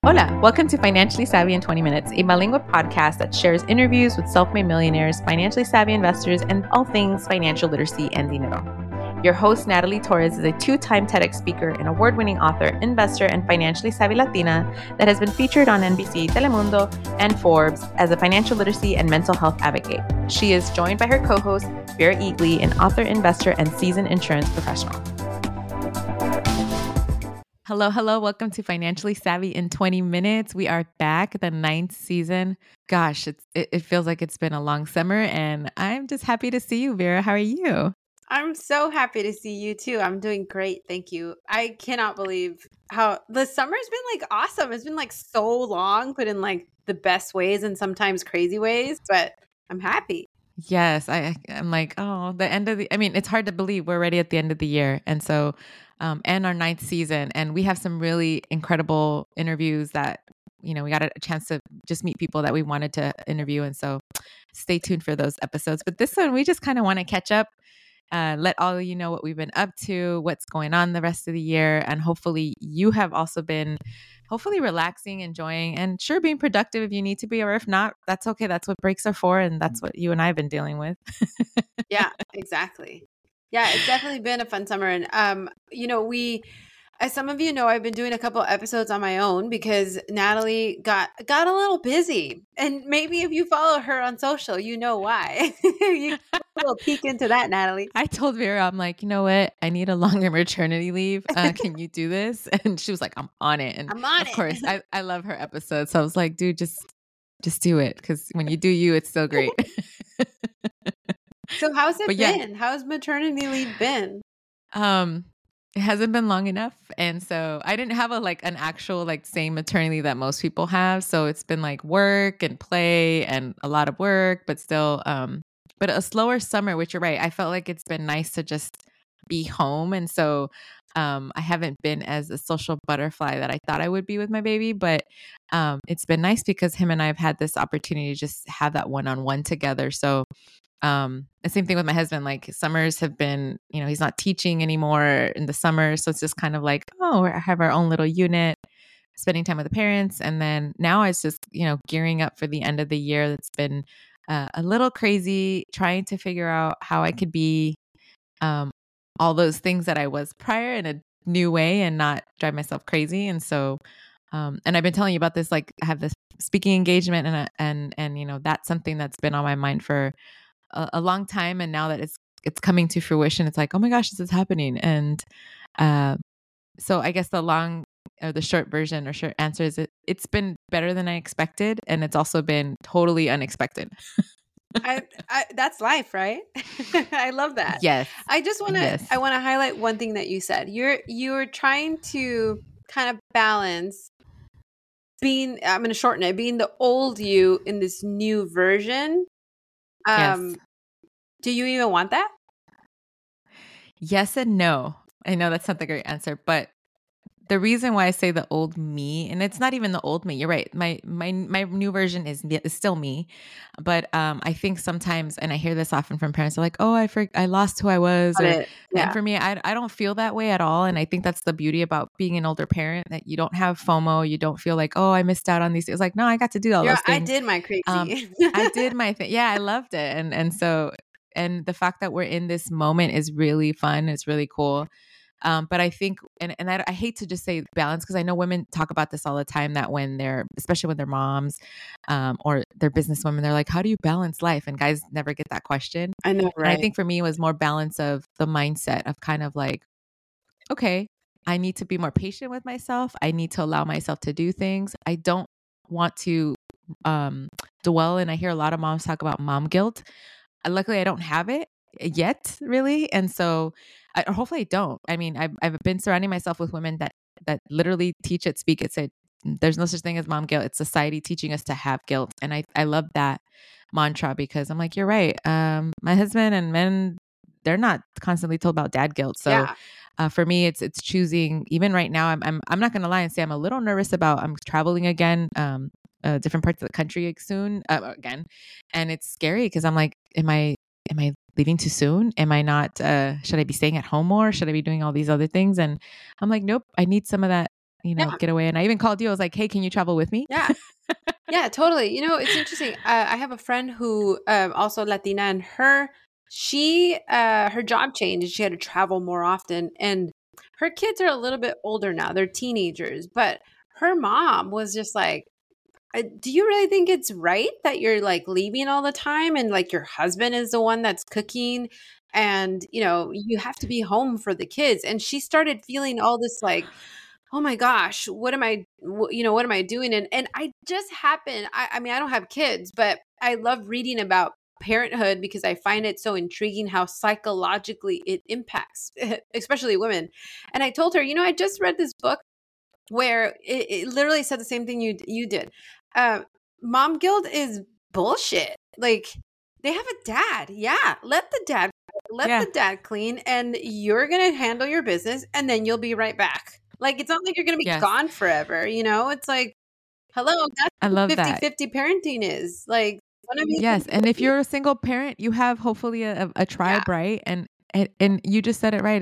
Hola, welcome to Financially Savvy in 20 Minutes, a bilingual podcast that shares interviews with self-made millionaires, financially savvy investors, and all things financial literacy and dinero. Your host, Natalie Torres, is a two-time TEDx speaker and award-winning author, investor, and financially savvy Latina that has been featured on NBC, Telemundo, and Forbes as a financial literacy and mental health advocate. She is joined by her co-host, Vera Eagley, an author, investor, and seasoned insurance professional. Hello. Welcome to Financially Savvy in 20 Minutes. We are back, the 9th season. Gosh, it feels like it's been a long summer, and I'm just happy to see you, Vera. How are you? I'm so happy to see you too. I'm doing great. Thank you. I cannot believe how the summer's been like awesome. It's been like so long, but in like the best ways and sometimes crazy ways, but I'm happy. Yes, I'm like, the end of it's hard to believe we're already at the end of the year. And so, and our 9th season, and we have some really incredible interviews that, we got a chance to just meet people that we wanted to interview. And so stay tuned for those episodes. But this one, we just kind of want to catch up, let all of you know what we've been up to, what's going on the rest of the year. And hopefully you have also been relaxing, enjoying, and sure, being productive if you need to be, or if not, that's okay. That's what breaks are for. And that's what you and I have been dealing with. Yeah, exactly. Yeah, it's definitely been a fun summer. And, as some of you know, I've been doing a couple episodes on my own because Natalie got a little busy. And maybe if you follow her on social, you know why. You get a little peek into that, Natalie. I told Vera, I'm like, you know what? I need a longer maternity leave. Can you do this? And she was like, I'm on it. And I'm on of it. course, I love her episodes. So I was like, dude, just do it. Because when you do you, it's so great. So how's it been? How's maternity leave been? It hasn't been long enough. And so I didn't have an actual same maternity that most people have. So it's been like work and play and a lot of work, but still, but a slower summer, which you're right. I felt like it's been nice to just be home. And so I haven't been as a social butterfly that I thought I would be with my baby, but it's been nice because him and I have had this opportunity to just have that one-on-one together. So the same thing with my husband, like summers have been, he's not teaching anymore in the summer. So it's just kind of like, we have our own little unit, spending time with the parents. And then now it's just, gearing up for the end of the year. That's been a little crazy, trying to figure out how I could be all those things that I was prior in a new way and not drive myself crazy. And so, and I've been telling you about this, like I have this speaking engagement and that's something that's been on my mind for a long time. And now that it's coming to fruition, it's like, oh my gosh, this is happening. And so I guess the short version or short answer is it's been better than I expected. And it's also been totally unexpected. That's life, right? I love that. Yes. I just want to highlight one thing that you said. You're trying to kind of balance I'm going to shorten it, being the old you in this new version. Yes. Do you even want that? Yes and no. I know that's not the great answer, but the reason why I say the old me, and it's not even the old me, you're right. My new version is still me, but I think sometimes, and I hear this often from parents, they're like, "Oh, I lost who I was," and for me, I don't feel that way at all. And I think that's the beauty about being an older parent, that you don't have FOMO, you don't feel like, "Oh, I missed out on these." It's like, no, I got to do all those things. I did my crazy. I did my thing. Yeah, I loved it, and so the fact that we're in this moment is really fun. It's really cool. But I think, and I hate to just say balance, because I know women talk about this all the time, that especially when they're moms, or they're businesswomen, they're like, how do you balance life? And guys never get that question. I know, right? And I think for me, it was more balance of the mindset of kind of like, okay, I need to be more patient with myself. I need to allow myself to do things. I don't want to dwell. And I hear a lot of moms talk about mom guilt. Luckily, I don't have it yet, really. And so hopefully I don't. I mean, I've been surrounding myself with women that literally teach it, speak it, say there's no such thing as mom guilt. It's society teaching us to have guilt. And I love that mantra, because I'm like, you're right. My husband and men, they're not constantly told about dad guilt. So for me, it's choosing. Even right now, I'm not going to lie and say I'm a little nervous about, I'm traveling again, different parts of the country soon again. And it's scary because I'm like, am I leaving too soon? Am I not, should I be staying at home more? Should I be doing all these other things? And I'm like, nope, I need some of that, Yeah. get away. And I even called you. I was like, hey, can you travel with me? Yeah. Yeah, totally. It's interesting. I have a friend who also Latina, and her job changed. She had to travel more often, and her kids are a little bit older now. They're teenagers, but her mom was just like, do you really think it's right that you're like leaving all the time and like your husband is the one that's cooking and you have to be home for the kids? And she started feeling all this like, oh my gosh, what am I doing? And I just happen, I mean, I don't have kids, but I love reading about parenthood because I find it so intriguing how psychologically it impacts, especially women. And I told her, I just read this book where it literally said the same thing you did. Uh, Mom guilt is bullshit. Like, they have a dad. Yeah, let Yeah. the dad clean, and you're gonna handle your business, and then you'll be right back. Like, it's not like you're gonna be Yes. gone forever. It's like, hello, that's I what love that. 50-50 parenting is. Like, one of you can Yes. And if you're a single parent, you have hopefully a yeah, tribe, right? And you just said it right.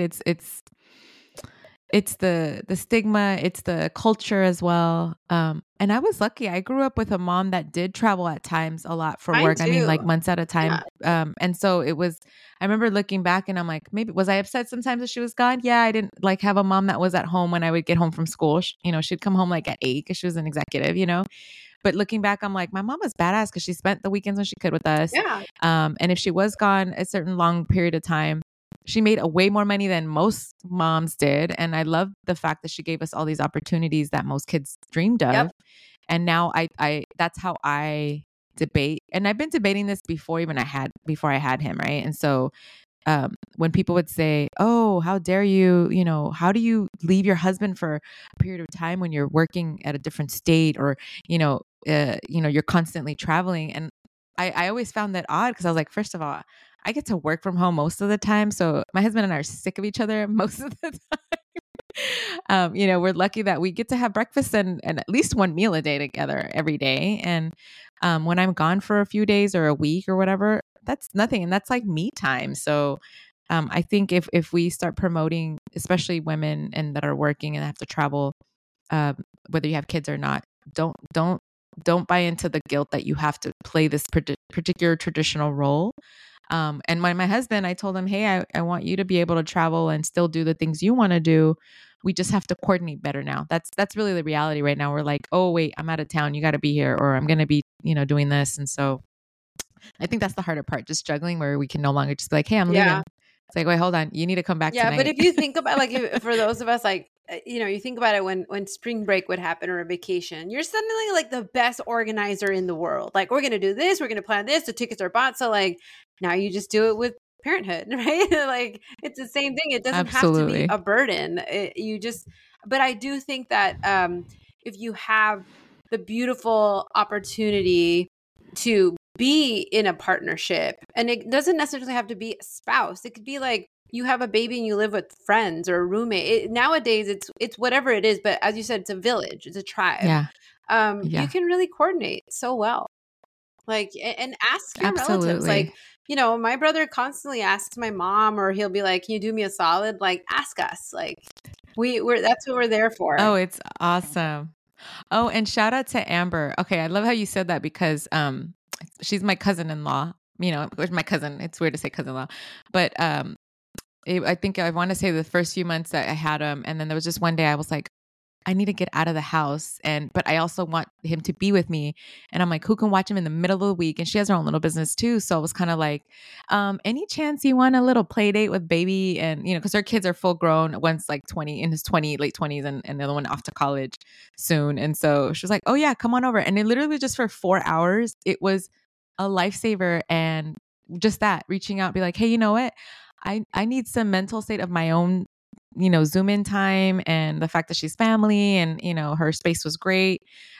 It's the stigma, it's the culture as well. And I was lucky. I grew up with a mom that did travel at times a lot for mine work. I mean, too. like months at a time. Yeah, And so it was. I remember looking back, and I'm like, maybe was I upset sometimes that she was gone? Yeah, I didn't like have a mom that was at home when I would get home from school. She'd come home like at 8 because she was an executive. But looking back, I'm like, my mom was badass because she spent the weekends when she could with us. yeah, And if she was gone a certain long period of time, she made a way more money than most moms did. And I love the fact that she gave us all these opportunities that most kids dreamed of. yep, And now I that's how I debate. And I've been debating this before I had him, right? And so when people would say, "Oh, how dare you? How do you leave your husband for a period of time when you're working at a different state, or you're constantly traveling?" And I always found that odd because I was like, first of all, I get to work from home most of the time, so my husband and I are sick of each other most of the time. We're lucky that we get to have breakfast and at least one meal a day together every day. And when I'm gone for a few days or a week or whatever, that's nothing. And that's like me time. So I think if we start promoting, especially women and that are working and have to travel, um, whether you have kids or not, don't buy into the guilt that you have to play this particular traditional role. And my husband, I told him, hey, I want you to be able to travel and still do the things you want to do. We just have to coordinate better now. That's really the reality right now. We're like, oh, wait, I'm out of town. You got to be here, or I'm going to be, doing this. And so I think that's the harder part, just juggling where we can no longer just be like, hey, I'm yeah. leaving. It's like, wait, hold on. You need to come back Yeah, but tonight. if you think about like for those of us like you think about it when spring break would happen or a vacation, you're suddenly like the best organizer in the world. Like, we're gonna do this, we're gonna plan this, the tickets are bought. So like now you just do it with parenthood, right? Like, it's the same thing. It doesn't have to be Absolutely. a burden. But I do think that if you have the beautiful opportunity to be in a partnership, and it doesn't necessarily have to be a spouse, it could be like you have a baby and you live with friends or a roommate. Nowadays it's whatever it is, but as you said, it's a village, it's a tribe. Yeah. You Yeah. can really coordinate so well. Like, and ask your relatives. Like, Absolutely. my brother constantly asks my mom, or he'll be like, can you do me a solid? Like, ask us. Like, we're that's what we're there for. Oh, it's awesome. Oh, and shout out to Amber. Okay, I love how you said that because she's my cousin-in-law. Or my cousin. It's weird to say cousin-in-law, but I think I want to say the first few months that I had him, and then there was just one day I was like, I need to get out of the house, but I also want him to be with me. And I'm like, who can watch him in the middle of the week? And she has her own little business too, so it was kind of like, any chance you want a little play date with baby? And because her kids are full grown. One's like 20, in his late 20s, and the other one off to college soon. And so she was like, oh yeah, come on over. And it literally just for 4 hours, it was a lifesaver. And just that, reaching out, be like, hey, you know what? I need some mental state of my own, Zoom in time, and the fact that she's family and, her space was great.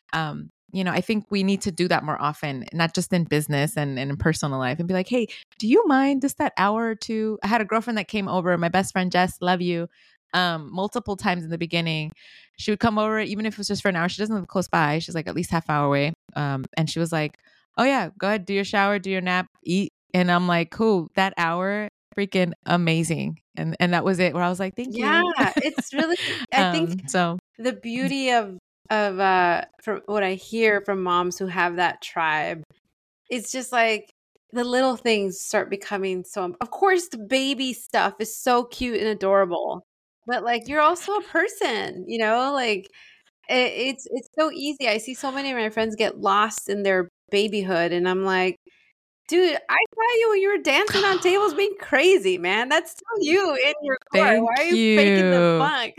I think we need to do that more often, not just in business and in personal life, and be like, hey, do you mind just that hour or two? I had a girlfriend that came over, my best friend, Jess, love you. Multiple times in the beginning, she would come over, even if it was just for an hour. She doesn't live close by. She's like at least half hour away. And she was like, oh yeah, go ahead, do your shower, do your nap, eat. And I'm like, cool, that hour, freaking amazing. And that was it, where I was like, thank Yeah, you. it's really, I think So the beauty of from what I hear from moms who have that tribe, it's just like the little things start becoming so, of course the baby stuff is so cute and adorable, but like you're also a person, you know, like it's so easy. I see so many of my friends get lost in their babyhood, and I'm like, dude, I saw you when you were dancing on tables being crazy, man. That's still you in your core. Why are Thank you faking the you. funk?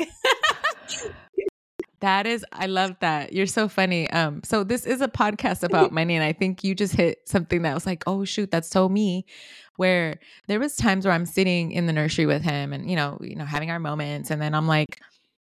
That is, I love that. You're so funny. So this is a podcast about money, and I think you just hit something that was like, oh shoot, that's so me. Where there was times where I'm sitting in the nursery with him, and having our moments, and then I'm like,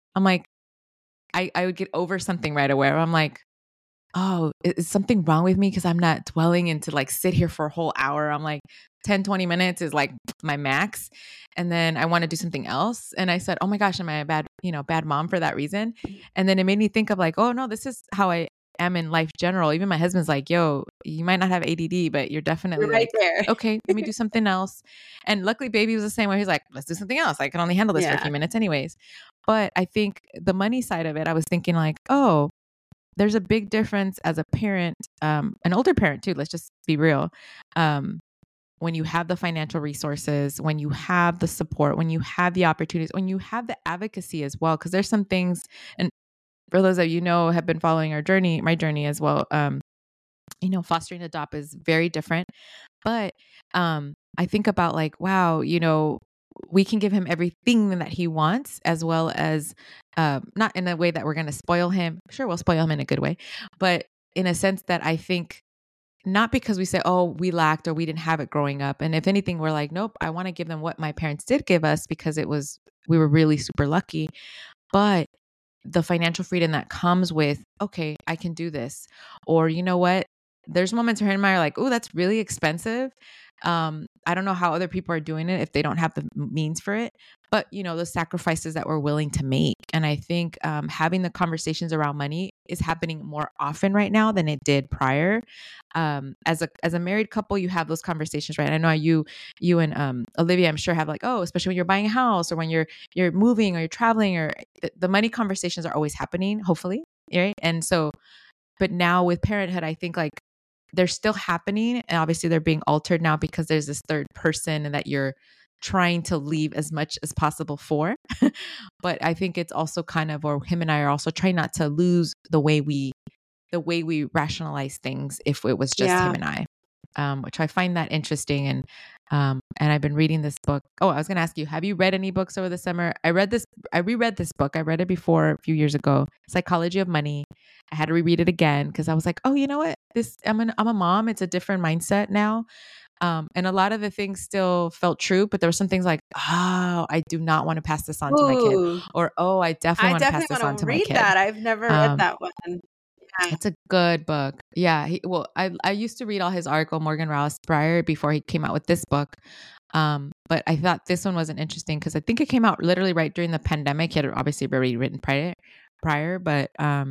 I would get over something right away. Where I'm like, oh, is something wrong with me because I'm not dwelling into like sit here for a whole hour. I'm like 10, 20 minutes is like my max. And then I want to do something else. And I said, oh my gosh, am I a bad mom for that reason? And then it made me think of like, oh no, this is how I am in life general. Even my husband's like, yo, you might not have ADD, but you're definitely You're right like, there. okay, let me do something else. And luckily baby was the same way. He's like, let's do something else. I can only handle this for a Yeah. few minutes anyways. But I think the money side of it, I was thinking like, oh, there's a big difference as a parent, an older parent too. Let's just be real. When you have the financial resources, when you have the support, when you have the opportunities, when you have the advocacy as well, because there's some things, and for those of have been following our journey, my journey as well. Fostering and adopt is very different, but I think about like, wow, we can give him everything that he wants, as well as not in a way that we're going to spoil him. Sure, we'll spoil him in a good way, but in a sense that I think not because we say, oh, we lacked or we didn't have it growing up. And if anything, we're like, nope, I want to give them what my parents did give us because we were really super lucky. But the financial freedom that comes with, okay, I can do this. Or you know what? There's moments where him and I are like, oh, that's really expensive. I don't know how other people are doing it if they don't have the means for it, but the sacrifices that we're willing to make. And I think having the conversations around money is happening more often right now than it did prior. As a married couple, you have those conversations, right? I know you and Olivia, I'm sure have like, oh, especially when you're buying a house or when you're moving or you're traveling, or the money conversations are always happening, hopefully, right? And so, but now with parenthood, I think like they're still happening, and obviously they're being altered now because there's this third person that you're trying to leave as much as possible for. But I think it's also kind of, or him and I are also trying not to lose the way we rationalize things if it was just him and I, which I find that interesting. And I've been reading this book. Oh, I was going to ask you, have you read any books over the summer? I reread this book. I read it before a few years ago, Psychology of Money. I had to reread it again because I was like, oh, you know what? I'm a mom. It's a different mindset now. And a lot of the things still felt true, but there were some things like, oh, I do not want to pass this on to my kid, Ooh, or oh, I definitely I want to pass definitely this on want to to my read kid. that. I've never read that one. Yeah. It's a good book. Yeah. I used to read all his article, Morgan Rouse, prior before he came out with this book. But I thought this one wasn't interesting because I think it came out literally right during the pandemic. He had obviously already written prior, but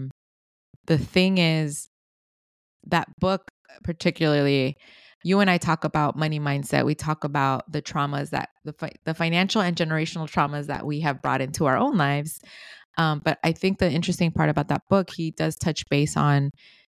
the thing is that book particularly, you and I talk about money mindset. We talk about the traumas that the financial and generational traumas that we have brought into our own lives. But I think the interesting part about that book, he does touch base on,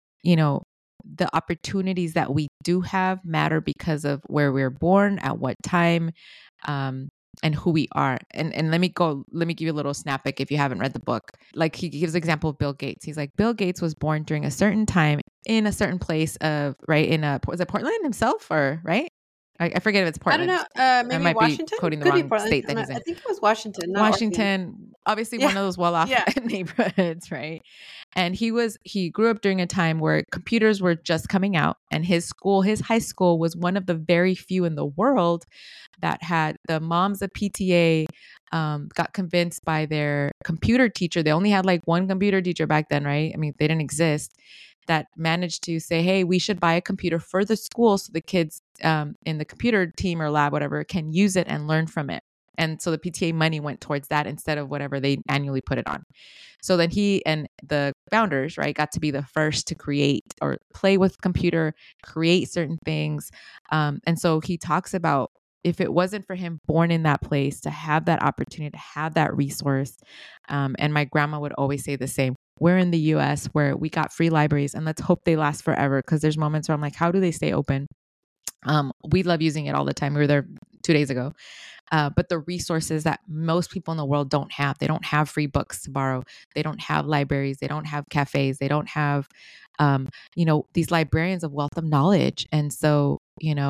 the opportunities that we do have matter because of where we're born, at what time, and who we are. And let me give you a little snippet if you haven't read the book. Like he gives the example of Bill Gates. He's like, Bill Gates was born during a certain time in a certain place of, right, was it Portland himself, or right? I forget if it's Portland. I don't know. Maybe I might Washington. be quoting the Could be wrong Portland. state that he's in. I think it was Washington. Not Oregon. Washington, obviously Yeah. one of those well-off Yeah. neighborhoods, right? And he grew up during a time where computers were just coming out, and his high school was one of the very few in the world that had the moms of PTA got convinced by their computer teacher. They only had like one computer teacher back then, right? I mean, they didn't exist. That managed to say, hey, we should buy a computer for the school so the kids in the computer team or lab, whatever, can use it and learn from it. And so the PTA money went towards that instead of whatever they annually put it on. So then he and the founders, right, got to be the first to create or play with computer, create certain things. And so he talks about if it wasn't for him born in that place to have that opportunity, to have that resource, and my grandma would always say the same. We're in the US where we got free libraries and let's hope they last forever, because there's moments where I'm like, how do they stay open? We love using it all the time. We were there 2 days ago. But the resources that most people in the world don't have, they don't have free books to borrow. They don't have libraries. They don't have cafes. They don't have, these librarians of wealth of knowledge. And so,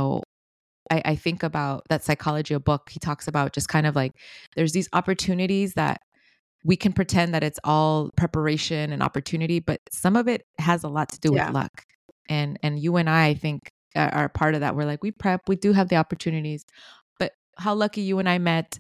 I think about that Psychology of Book. He talks about just kind of like, there's these opportunities that we can pretend that it's all preparation and opportunity, but some of it has a lot to do with luck. And you and I think are part of that. We're like, we prep, we do have the opportunities, but how lucky you and I met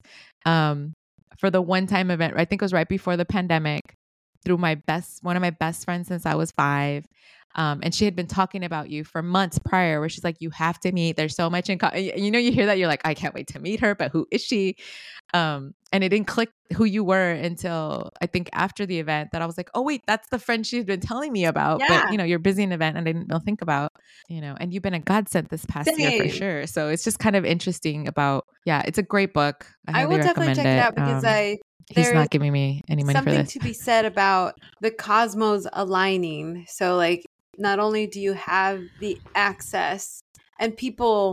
for the one-time event. I think it was right before the pandemic, through one of my best friends since I was 5. And she had been talking about you for months prior, where she's like, you have to meet. There's so much in you hear that, you're like, I can't wait to meet her, but who is she? And it didn't click who you were until I think after the event, that I was like, oh wait, that's the friend she's been telling me about. Yeah. But you're busy in an event and I didn't think about, and you've been a godsend this past year for sure. So it's just kind of interesting about, it's a great book. I will definitely check it out because he's not giving me any money for this. Something to be said about the cosmos aligning. So like, not only do you have the access and people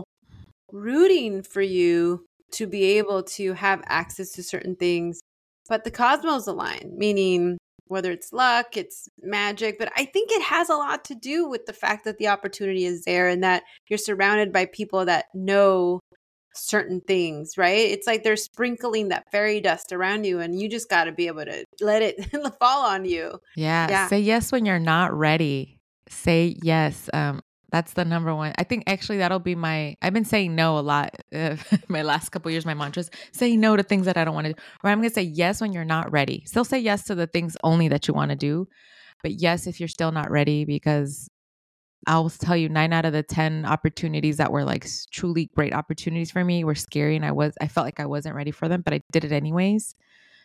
rooting for you to be able to have access to certain things, but the cosmos align, meaning whether it's luck, it's magic, but I think it has a lot to do with the fact that the opportunity is there and that you're surrounded by people that know certain things, right? It's like they're sprinkling that fairy dust around you and you just got to be able to let it fall on you. Yeah. Say yes when you're not ready. Say yes. That's the number one. I think actually that'll be I've been saying no a lot. My last couple of years, my mantras, say no to things that I don't want to do. Or I'm going to say yes when you're not ready. Still say yes to the things only that you want to do. But yes, if you're still not ready, because I'll tell you 9 out of the 10 opportunities that were like truly great opportunities for me were scary. And I felt like I wasn't ready for them, but I did it anyways.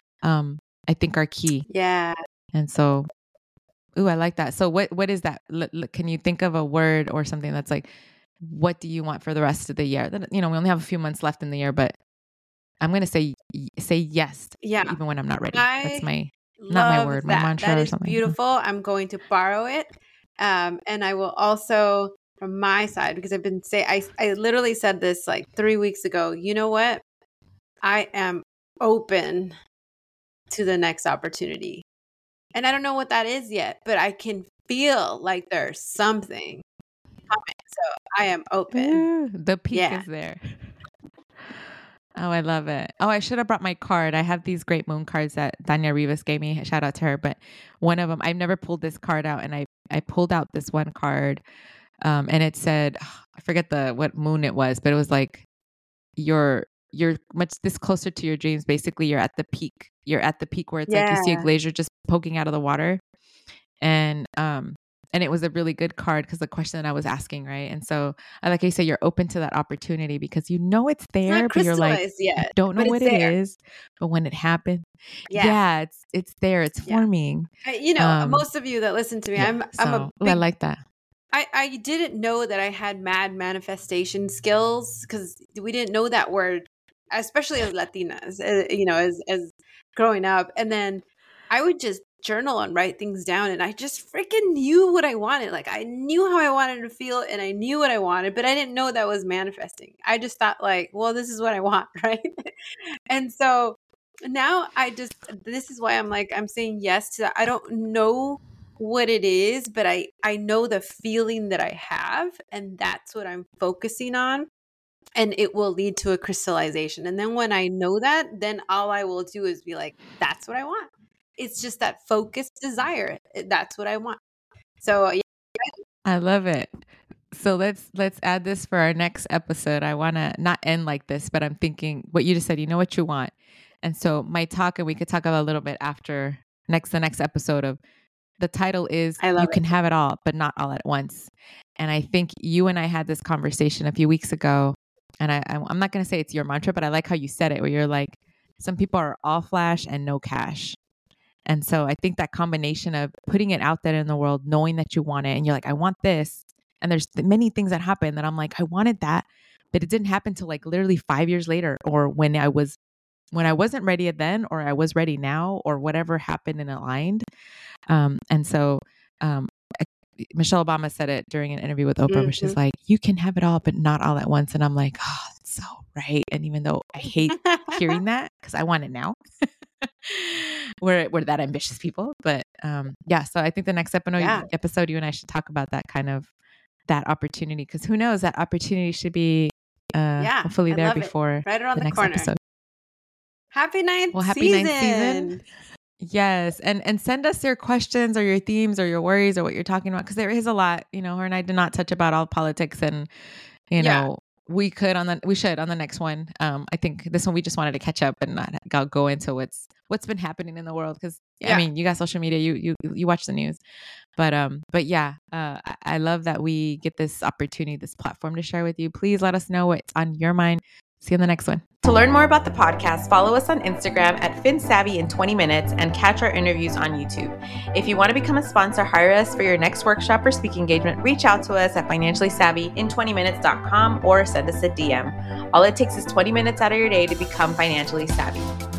I think are key. Yeah. And so, ooh, I like that. So what is that? Can you think of a word or something that's like, what do you want for the rest of the year? We only have a few months left in the year, but I'm going to say yes. Yeah. Even when I'm not ready. That's not my word, my mantra that or is something. Beautiful. I'm going to borrow it. And I will also, from my side, because I literally said this like 3 weeks ago, you know what? I am open to the next opportunity. And I don't know what that is yet, but I can feel like there's something coming. So I am open. Ooh, the peak is there. Oh, I love it. Oh, I should have brought my card. I have these great moon cards that Dania Rivas gave me. Shout out to her. But one of them, I've never pulled this card out. And I pulled out this one card and it said, I forget what moon it was, but it was like, you're much this closer to your dreams. Basically, you're at the peak. You're at the peak where it's like you see a glacier just poking out of the water. And it was a really good card because the question that I was asking, right? And so, like I say, you're open to that opportunity because it's there, but you're like, yet, I don't know what it is. But when it happens, it's there. It's forming. Most of you that listen to me, I like that. I didn't know that I had mad manifestation skills because we didn't know that word, especially as Latinas, as growing up. And then I would just journal and write things down. And I just freaking knew what I wanted. Like I knew how I wanted to feel and I knew what I wanted, but I didn't know that was manifesting. I just thought like, well, this is what I want. Right. And so now this is why I'm saying yes to that. I don't know what it is, but I know the feeling that I have, and that's what I'm focusing on, and it will lead to a crystallization. And then when I know that, then all I will do is be like, that's what I want. It's just that focused desire. That's what I want. So yeah. I love it. So let's add this for our next episode. I want to not end like this, but I'm thinking what you just said, you know what you want. And so my talk, and we could talk about a little bit after the next episode of, the title is You Can Have It All, but Not All at Once. And I think you and I had this conversation a few weeks ago, and I'm not going to say it's your mantra, but I like how you said it, where you're like, some people are all flash and no cash. And so I think that combination of putting it out there in the world, knowing that you want it, and you're like, I want this. And there's many things that happen that I'm like, I wanted that, But it didn't happen till like literally 5 years later, or when I wasn't ready then, or I was ready now, or whatever happened and aligned. And so Michelle Obama said it during an interview with Oprah, where she's like, you can have it all, but not all at once. And I'm like, oh, that's so right. And even though I hate hearing that, because I want it now. We're that ambitious people. But yeah, so I think the next episode, you and I should talk about that kind of, that opportunity, because who knows, that opportunity should be hopefully there before right around the next corner. episode. Happy ninth season. Yes. And send us your questions or your themes or your worries or what you're talking about. Cause there is a lot, her and I did not touch about all politics, and, know, we should on the next one. I think this one, we just wanted to catch up and not go into what's been happening in the world. Cause I mean, you got social media, you watch the news, but yeah, I love that we get this opportunity, this platform to share with you. Please let us know what's on your mind. See you in the next one. To learn more about the podcast, follow us on Instagram at FinSavvy in 20 minutes and catch our interviews on YouTube. If you want to become a sponsor, hire us for your next workshop or speaking engagement, reach out to us at financiallysavvyin20minutes.com or send us a DM. All it takes is 20 minutes out of your day to become financially savvy.